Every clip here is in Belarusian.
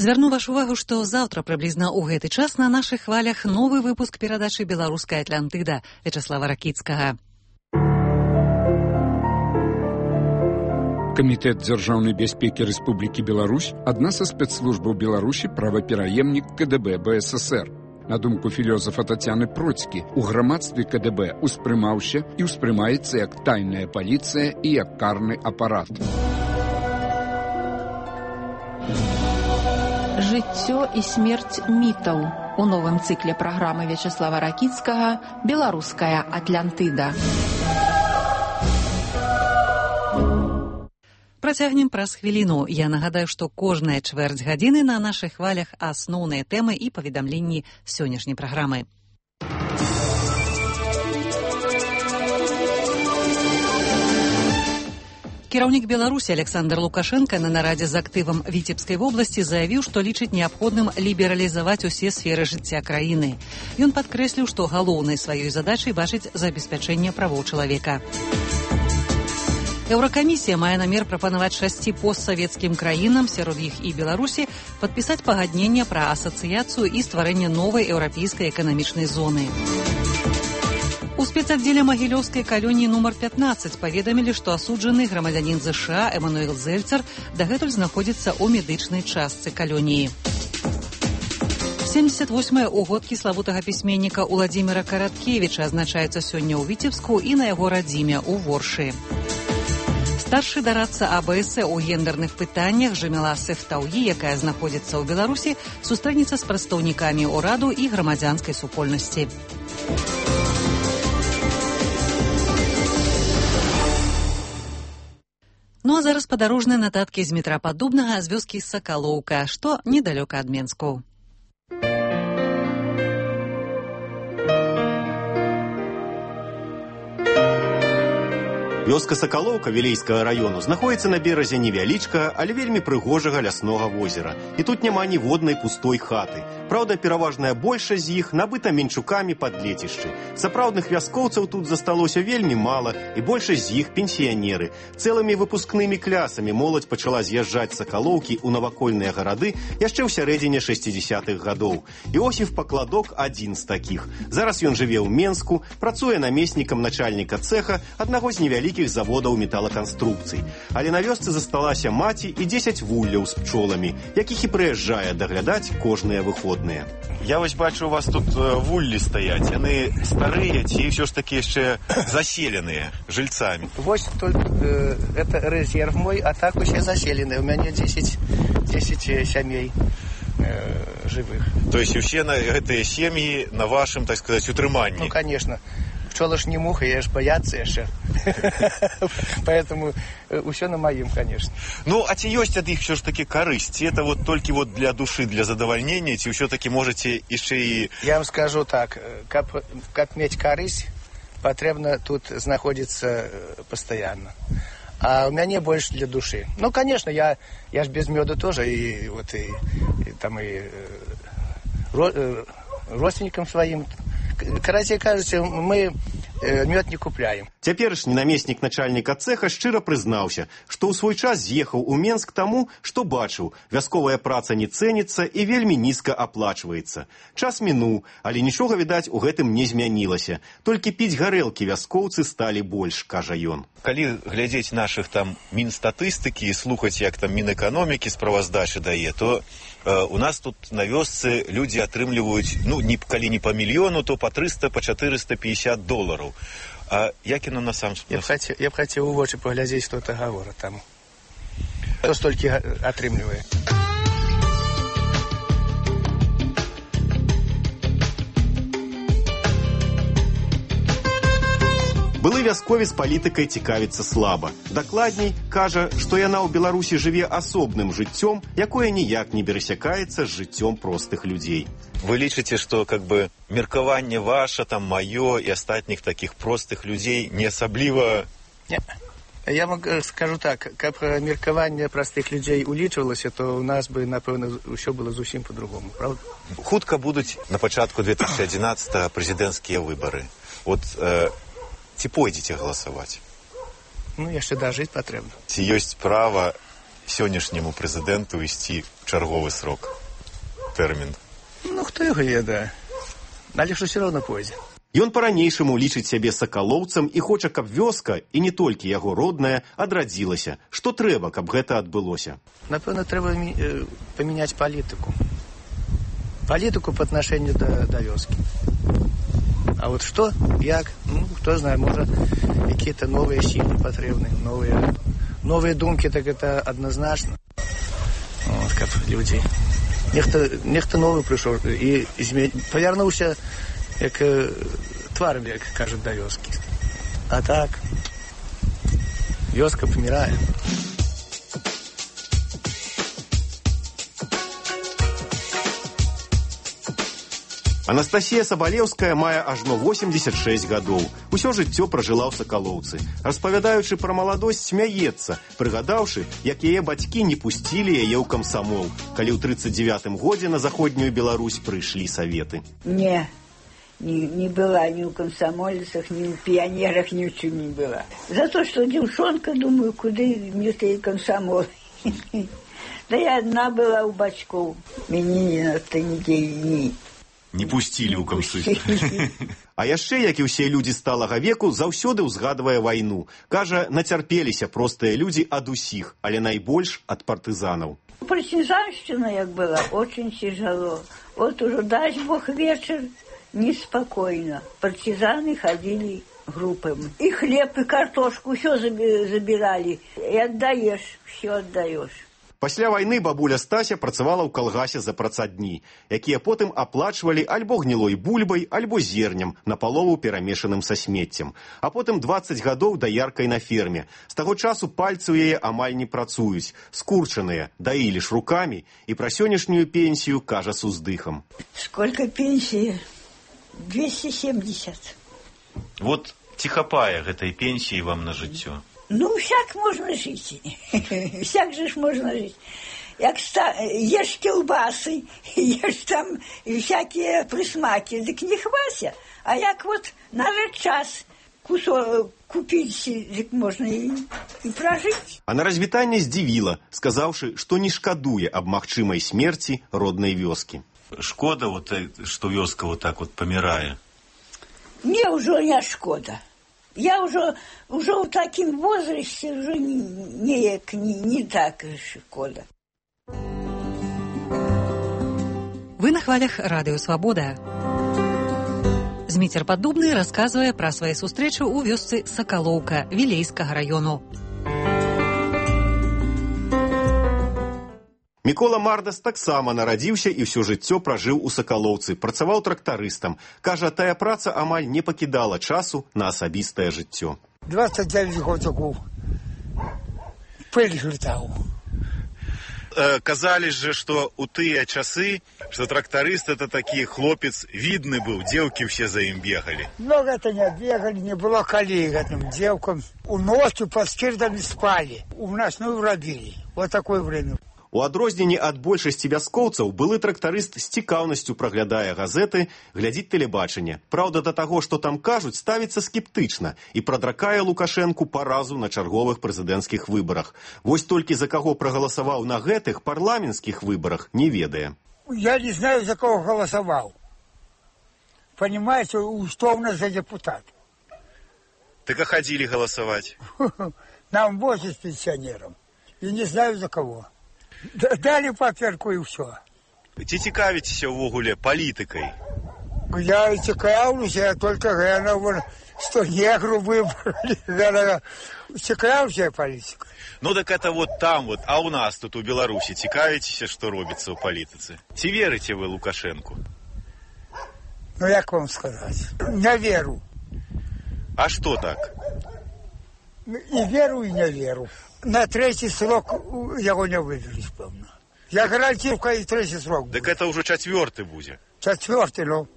Звярну вашу увагу, што заўтра прыблізна ў гэты час на нашых хвалях новы выпуск перадачы «Беларуская Атлантыда» Вячеслава Ракіцкага. Камітэт дзяржаўнай бяспекі Рэспублікі Беларусь – адна са спецслужбаў Беларусі правапераемнік КДБ БССР. На думку філёзафа Тацяны Процькі, у грамадстве КДБ успрымаўся і ўспрымаецца як тайная паліцыя і як карны апарат. Жыццё і смерць мітаў. У новым цыкле праграмы Вячеслава Ракіцкага «Беларуская Атлантыда». Працягнем праз хвіліну. Я нагадаю, што кожная чвэрць гадзіны на нашых хвалях асноўныя тэмы і паведамленні сённяшняй праграмы. Кіраўнік Беларусі Александр Лукашенко на нарадзе з актывам Віцебскай вобласці заявіў, што лічыць неабходным лібералізаваць усе сферы жыцця краіны. Ён падкрэсліў, што галоўнай сваёй задачай бачыць забеспячэнне правоў чалавека. Еўракамісія мае намер прапанаваць 6 постсавецкім краінам, сярод іх і Беларусі, падпісаць пагадненне пра асацыяцыю і стварэнне новай еўрапейскай эканамічнай зоны. У спецаддзеле Магілёўскай калоніі нумар 15 паведамілі, што асуджаны грамадзянін ЗША Эмануэл Зельцер дагэтуль знаходзіцца ў медычнай частцы калоніі. 78-е угодкі славутага пісьменніка Уладзіміра Караткевіча адзначаецца сёння ў Віцебску і на яго радзіме ў Воршы. Старшы дарадца АБС у гендерных пытаннях Жаміла Сефтауі, якая знаходзіцца ў Беларусі, сустрэнецца з прадстаўнікамі ўраду і грамадзянскай супольнасці. Ну а зараз падарожныя нататкі з метра Падобнага з вёскі Сакалоўка, што недалёка ад Менску. Вёска Сакалоўка Вілейскага раёну знаходзіцца на беразе невялічкага, але вельмі прыгожага ляснога возера. І тут няма ніводнай пустой хаты. Праўда, пераважная большасць з іх набыта менчукамі пад лецішчы. Сапраўдных вяскоўцаў тут засталося вельмі мала, і большасць з іх пенсіянеры. Цэлымі выпускнымі клясамі моладзь пачала з'язджаць з Сакалоўкі ў навакольныя гарады яшчэ ў сярэдзіне 60-х гадоў. Іосіф Пакладок адзін з такіх. Зараз ён жыве ў Менску, працуе намеснікам начальніка цэха аднаго з невялікіх заводаў металаканструкцый. Але на вёсцы засталася маці і 10 вулляў з пчоламі, якіх і прыязджае даглядаць кожныя выходныя. Я вось бачу, у вас тут вуллі стаяць. Яны старыя ці ўсё ж такі яшчэ заселеныя жильцамі? Вось только это резерв мой, а так усе заселеныя. У мяне 10 сямей живых. То есть усе гэтыя сем'і на вашым, так сказать, утрыманні? Ну, конечно. Пчола ж не муха, я ж бояться яшчэ. Поэтому усё на маім, конечно. Ну, а ці ёсць ад іх всё ж таки карысць? Ці это вот толькі вот для душы, для задавальнення, ці ўсё-таки можете яшчэ і... Я вам скажу так, каб мець карысць, патрэбна тут знаходзіцца пастаянна. А у мяне больш для душы. Ну, конечно, я ж без мёду тоже, и вот и там и родственникам своим. Карацей кажучи, мы мёд не купляем. Цяперашні намеснік начальніка цэха шчыра прызнаўся, што ў свой час з'ехаў у Менск таму, што бачыў, вясковая праца не цэніцца і вельмі нізка аплачваецца. Час мінуў, але нічога, відаць, у гэтым не змянілася. Толькі піць гарэлкі вяскоўцы сталі больш, кажа ён. Калі глядзець нашых там мінстатыстыкі і слухаць, як там Мінэканомікі справаздачы дае, то у нас тут на вёсцы людзі атрымліваюць, ну, калі не па мільёну, то па 300, па 450 долараў. А як яно на сам... Я б хацеў у вочы паглядзець, што это гавора там. Хто столькі атрымлівае? Былы вясковец палітыкай цікавіцца слаба. Дакладней, кажа, што яна ў Беларусі жыве асобным жыццём, якое ніяк не перасякаецца з жыццём простых людзей. Вы лічыце, што как бы меркаванне ваше, там маё і астатніх такіх простых людзей не асабліва... Не. Я вам скажу так, каб меркаванне простых людзей улічвалася, то у нас бы, напэўна, ўсё было зусім по-другому, правда? Хутка будуць на пачатку 2011 прэзідэнцкія выбары. Вот ці пойдзеце галасаваць? Ну, яшчэ дажыць патрэбна. Ці ёсць права сённяшняму прэзідэнту ісці чарговы срок, тэрмін? Ну, хто яго ведае? Але ж усё роўна пойдзе. Ён па-ранейшаму лічыць сябе сакалоўцам і хоча, каб вёска, і не толькі яго родная, адрадзілася. Што трэба, каб гэта адбылося? Напэўна, трэба памяняць палітыку. Палітыку по отношению до вёски. А вот что, як, ну, кто знает, может, какие-то новые силы потребны, новые думки, так это однозначно. Вот, как люди. Нехто новый пришел и повернулся, как тваром, как кажут, до вёски. А так, вёска помирает. Анастасія Сабалеўская мае ажно 86 гадоў. Усё жыццё пражыла ў Сакалоўцы. Распавядаючы пра маладосць, смяецца, прыгадаўшы, як яе бацькі не пусцілі яе ў камсамол, калі ў 39-м годзе на заходнюю Беларусь прыйшлі саветы. Не была ни у комсомольцах, ни у пионерах, ни у чым не была. За то, что девчонка, думаю, куды мне ты комсомол. Да я одна была у бацькоў. Мяне на-то нідзе не пусцілі ў камсы. А яшчэ, як і ўсе людзі сталага веку, заўсёды ўзгадвае вайну. Кажа, нацярпеліся простыя людзі ад усіх, але найбольш ад партызанаў. Партизанщина, як была, очень тяжело. Вот уже, дай Бог, вечер, неспокойно. Партизаны ходили группами. И хлеб, и картошку, все забирали. И отдаешь, все отдаешь. Пасля вайны бабуля Стася працавала ў калгасе за працадні, якія потым аплачвалі альбо гнілой бульбай, альбо зернем, напалову перамешаным са смеццем. А потым 20 гадоў даяркай на ферме. З таго часу пальцы ў яе амаль не працуюць, скурчаныя, даілі ж рукамі, і пра сённяшнюю пенсію кажа с уздыхам. Сколько пенсии? 270. Вот ці хапае гэтай пенсіі вам на жыццё? Ну, всяк можно жить. Всяк же можно жить. Як ешь колбасы, ешь там всякие присмаки, так не хвася. А як вот надо час кусок купить, так можно и прожить. А на развітанне здзівіла, сказаўшы, што не шкадуе аб магчымай смерці роднай вёскі. Шкода, вот, што вёска вот так вот памірае? Мне уже не шкода. Я уже в таком возрасте уже не так шкода. Вы на хвалях Радыё Свабода. Зміцер Паддубны расказвае пра свае сустрэчы ў вёсцы Сакалоўка Вілейскага раёну. Мікола Мардас таксама нарадзіўся і ўсё жыццё пражыў у Сакалоўцы, працаваў трактарыстам. Кажа, тая праца амаль не пакідала часу на асабістае жыццё. 29 годзікаў пыль глытаў. Казалі же, што ў тыя часы, што трактарыст это такі хлопец видны быў, дзеўкі ўсе за ім бегалі. Ну, гэта не бегалі, не было калі гэтым дзеўкам. У ночі пад скірдамі спалі, у насную рабілі. Вот такое время. У адрозненні ад большасці вяскоўцаў, былы трактарыст з цікаўнасцю праглядае газеты, глядзіць тэлебачанне. Праўда, да таго, што там кажуць, ставіцца скептычна і прадракае Лукашэнку паразу на чарговых прэзідэнцкіх выбарах. Вось толькі за каго прагаласаваў на гэтых парламенцкіх выбарах, не ведае. Я не знаю, за кого голосовал. Понимаете, что у нас за депутат? Так а ходили голосовать? Нам 80 пенсионерам. И не знаю, за кого. Дали паперку и все. Ці цікавіцеся ўвогуле палітыкай? Я и цікавлюся, я только говорю, что негру выбрали. Цікавлюся палітикой. Ну так это вот там вот, а у нас тут у Беларусі цікавіцеся, што робіцца ў палітыцы? Ці верыце вы Лукашэнку? Ну як вам сказать? Не веру. А что так? И веру, и не веру. На третий срок его не выберешь, певно. Я гарантирую, и третий срок будет. Так это уже четвертый будет. Четвертый, ну.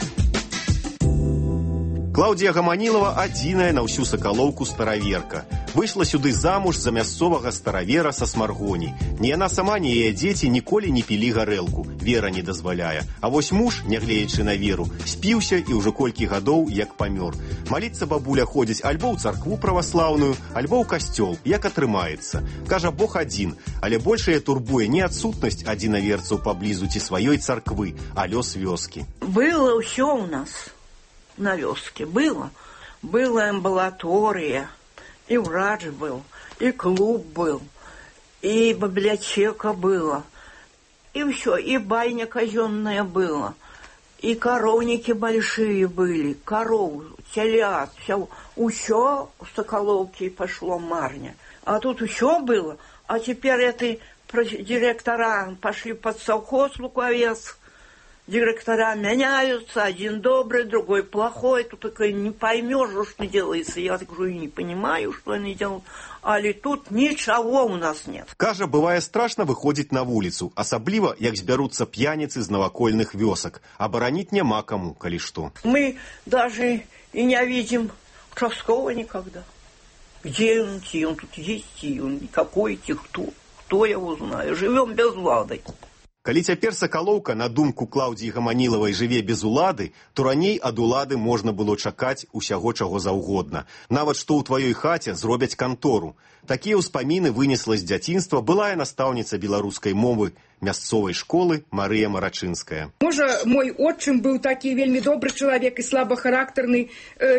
Клаўдія Гаманілава адзіная на ўсю Сакалоўку стараверка. Выйшла сюды замуж за мясцовага старавера са Смаргоні. Ні яна сама, ні яе дзеці ніколі не пілі гарэлку. Вера не дазваляе. А вось муж, нягледзячы на веру, спіўся і ўжо колькі гадоў як памёр. Маліцца бабуля ходзіць альбо ў царкву праваслаўную, альбо ў касцёл, як атрымаецца. Кажа, Бог адзін, але большая турбуе не адсутнасць адзінаверцаў паблізу ці сваёй царквы, а лёс вёскі. Было ўсё ў нас на вёске. Была амбулатория, и врач был, и клуб был, и библиотека была, и все, и байня казенная была, и коровники большие были, коров, телят, все в Соколовке пошло марня. А тут все было, а теперь эти директора пошли под совхоз Луковец. Директора меняются, один добрый, другой плохой. Тут такой не поймешь, что делается. Я так говорю, не понимаю, что они делают. Але тут ничего у нас нет. Кажа, бывае страшно выходзіць на вуліцу, асабліва, як збяруцца п'яніцы з навакольных вёсак. Абараніць няма каму, калі што. Мы даже и не видим участкового никогда. Где он, он тут есть, он какой, кто его знает. Живем без влады. Калі цяпер Сакалоўка, на думку Клаўдзіі Гаманілавай, жыве без улады, то раней ад улады можна было чакаць усяго чаго заўгодна. Нават што ў тваёй хаце зробяць кантору. Такія ўспаміны вынесла з дзяцінства былая настаўніца беларускай мовы мясцовай школы Марыя Марачынская. Можа, мой отчым быў такі вельмі добры чалавек і слабахарактарны.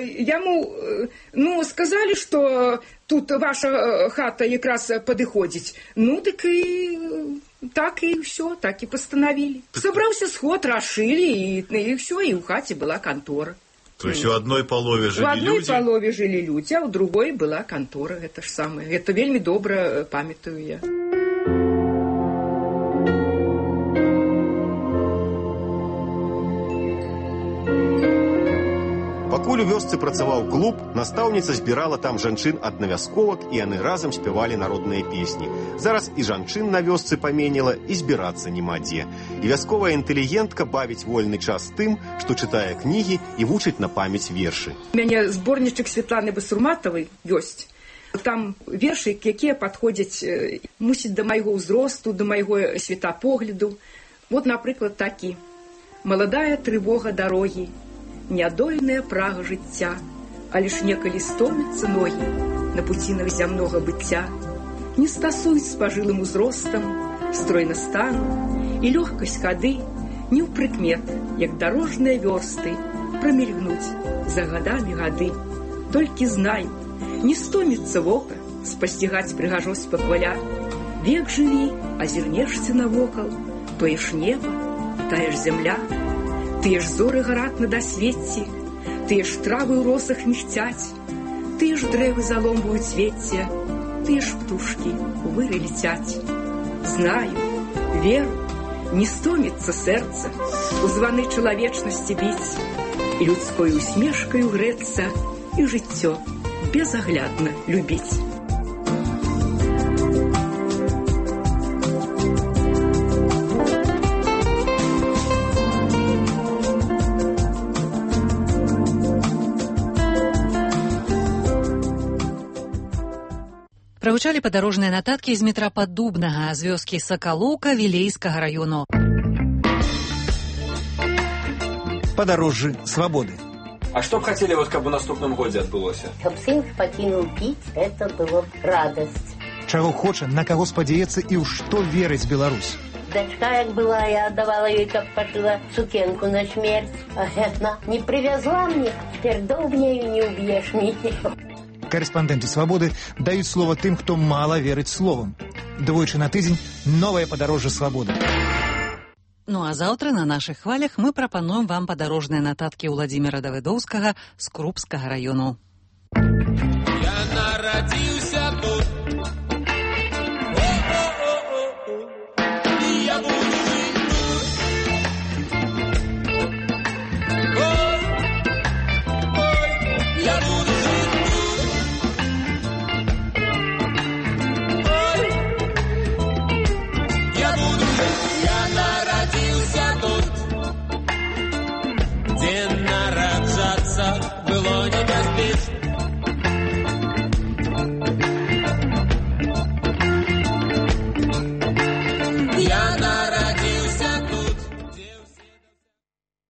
Яму, сказалі, што тут ваша хата якраз падыходзіць. Дык і... Так и все, так и постановили. Собрался сход, расшили, и все, и у хати была контора. То есть в одной полове жили люди? В одной полове жили люди, а у другой была контора. Это ж самое. Это вельми добро памятаю я. Пакуль у вёсцы працаваў клуб, настаўніца збірала там жанчын ад навясковак, і яны разам спявалі народныя песні. Зараз і жанчын на вёсцы паменела, і збірацца няма дзе. І вясковая інтэлігентка бавіць вольны час тым, што чытае кнігі і вучыць на памяць вершы. У мяне зборнічак Светланы Басурматавай ёсць. Там вершы, якія падходзяць, мусіць, да майго ўзросту, да майго светапогляду. Вот, напрыклад, такі. «Маладая трывога дарогі, нядольная прага жыцця, але ж некалі стомяцца ногі на пуцінах зямнога быцця, не стасуюць з пажылым узростам, стройна стану, і лёгкасць хады не ў прыкмет, як дарожныя вёрсты, прамільгнуць за гадамі гады. Толькі знай, не стоміцца вока спасцігаць прыгажосць пахваля. Век жыві, азірнешся навокал, тое ж неба, тая ж зямля. Тыя ж зоры гараць на дасвецці, тыя ж травы ў росах мігцяць, тыя ж дрэвы заломваюць цвецце, тыя ж птушкі ў выры летяць. Знаю, веру, не стоміцца сэрца у званы чалавечнасці біць, і людской усмешкаю грэцца, і жыццё безаглядна любіць. Прагучалі падарожныя нататкі з метра Паддубнага, з вёскі Сакалоўка Вілейскага раёну. Падарожжы свабоды. А што б хацелі, каб у наступным годзе адбылося? Каб сын пакінуў піць, это было б радасць. Чаго хоча, на каго спадзяецца і ў што верыць Беларусь. Дачка, як была, я аддавала ёй, каб пашыла сукенку на смерць. А яна не прывязла мне, цяпер доўбняю не ўб'еш мяне. Корэспандэнты свабоды даюць слова тым, хто мала верыць словам. Двойчы на тыдзень новае падарожжа свабоды. Ну а заўтра на нашых хвалях мы прапануем вам падарожныя нататкі Уладзіміра Давыдоўскага з Крупскага раёну. Я нарадзіў